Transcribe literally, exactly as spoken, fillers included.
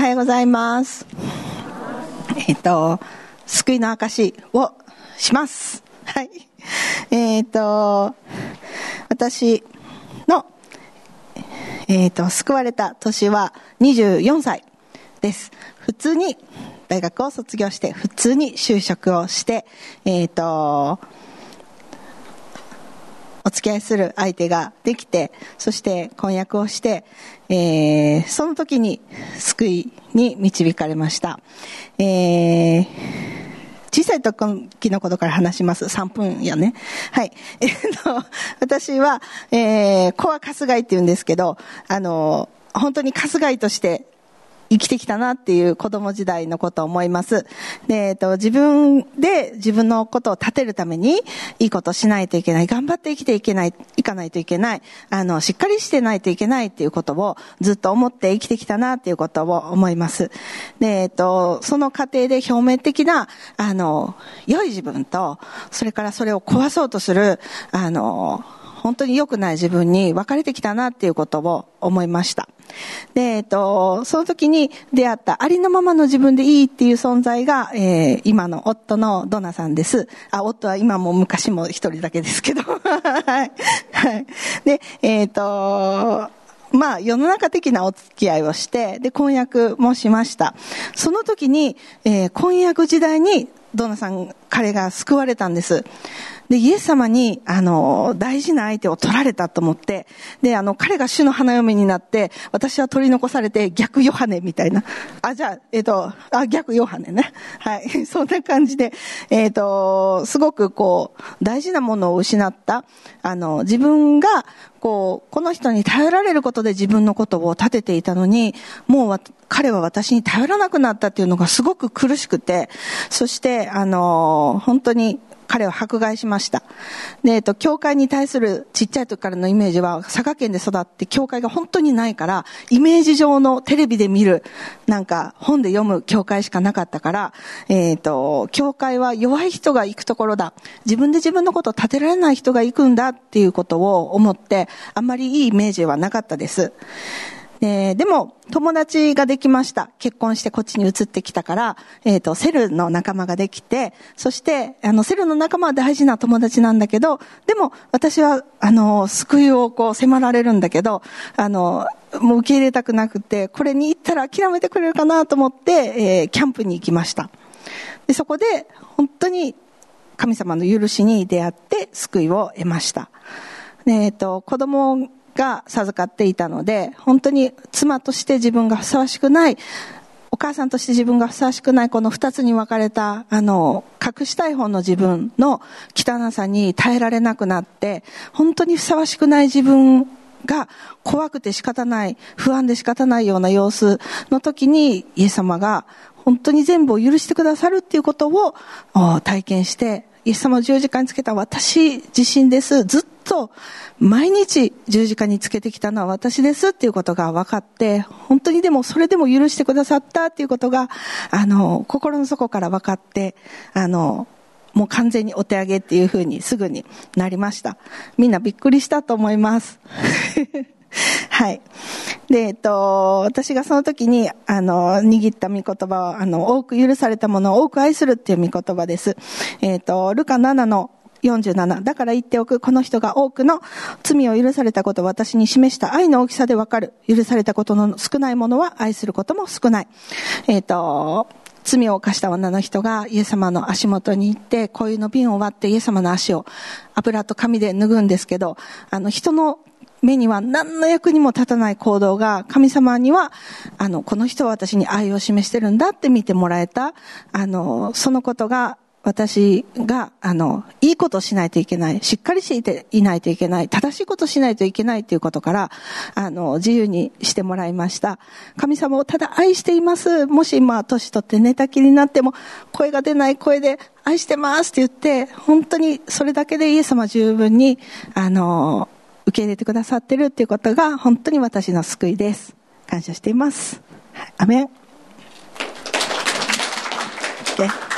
はようございます。えっと救いの証をします。はい。えっと私のえっと救われた年はにじゅうよんさいです。普通に大学を卒業して普通に就職をして、えっとお付き合いする相手ができて、そして婚約をして、えー、その時に救いに導かれました。えー、小さい時のことから話します。さんぷんやね。はい。えー、と私は、えー、子はかすがいって言うんですけど、あの本当にかすがいとして生きてきたなっていう子供時代のことを思います。で、えっと、自分で自分のことを立てるためにいいことをしないといけない。頑張って生きていけない、いかないといけない。あの、しっかりしてないといけないっていうことをずっと思って生きてきたなっていうことを思います。で、えっと、その過程で表面的な、あの、良い自分と、それからそれを壊そうとする、あの、本当に良くない自分に分かれてきたなっていうことを思いました。で、えっと、その時に出会ったありのままの自分でいいっていう存在が、えー、今の夫のドナさんです。あ、夫は今も昔も一人だけですけど。はい。はい。で、えっと、まあ、世の中的なお付き合いをして、で、婚約もしました。その時に、えー、婚約時代にドナさん、彼が救われたんです。で、イエス様に、あの、大事な相手を取られたと思って、で、あの、彼が主の花嫁になって、私は取り残されて逆ヨハネみたいな。あ、じゃあ、えっと、あ、逆ヨハネね。はい。そんな感じで、えっと、すごくこう、大事なものを失った、あの、自分が、こう、この人に頼られることで自分のことを立てていたのに、もう彼は私に頼らなくなったっていうのがすごく苦しくて、そして、あの、本当に、彼は迫害しました。で、えっと、教会に対するちっちゃい時からのイメージは、佐賀県で育って教会が本当にないから、イメージ上のテレビで見る、なんか本で読む教会しかなかったから、えっと、教会は弱い人が行くところだ。自分で自分のことを立てられない人が行くんだっていうことを思って、あんまりいいイメージはなかったです。で, でも友達ができました。結婚してこっちに移ってきたから、えっと、セルの仲間ができて、そして、あの、セルの仲間は大事な友達なんだけど、でも私は、あの、救いをこう迫られるんだけど、あの、もう受け入れたくなくて、これに行ったら諦めてくれるかなと思って、えー、キャンプに行きました。で、そこで本当に神様の許しに出会って救いを得ました。で、えっと、子供が授かっていたので、本当に妻として自分がふさわしくない、お母さんとして自分がふさわしくない、この二つに分かれた、あの、隠したい方の自分の汚さに耐えられなくなって、本当にふさわしくない自分が怖くて仕方ない、不安で仕方ないような様子の時に、イエス様が本当に全部を許してくださるっていうことを体験して、イエス様を十字架につけた私自身です。ずっと毎日十字架につけてきたのは私ですっていうことが分かって、本当にでもそれでも許してくださったっていうことが、あの、心の底から分かって、あの、もう完全にお手上げっていう風にすぐになりました。みんなびっくりしたと思います。はい。で、えっと、私がその時に、あの、握った御言葉は、あの、多く許されたものを多く愛するっていう御言葉です。えっと、ルカななのよんじゅうなな。だから言っておく、この人が多くの罪を許されたことを私に示した愛の大きさでわかる。許されたことの少ないものは愛することも少ない。えっと、罪を犯した女の人がイエス様の足元に行って、こういうの瓶を割ってイエス様の足を油と紙で脱ぐんですけど、あの、人の目には何の役にも立たない行動が、神様には、あの、この人は私に愛を示してるんだって見てもらえた、あの、そのことが、私が、あの、いいことをしないといけない、しっかりしていないといけない、正しいことをしないといけないということから、あの、自由にしてもらいました。神様をただ愛しています。もし今、年取って寝たきりになっても、声が出ない声で、愛してますって言って、本当にそれだけでイエス様十分に、あの、受け入れてくださってるっていうことが、本当に私の救いです。感謝しています。アメン。Okay.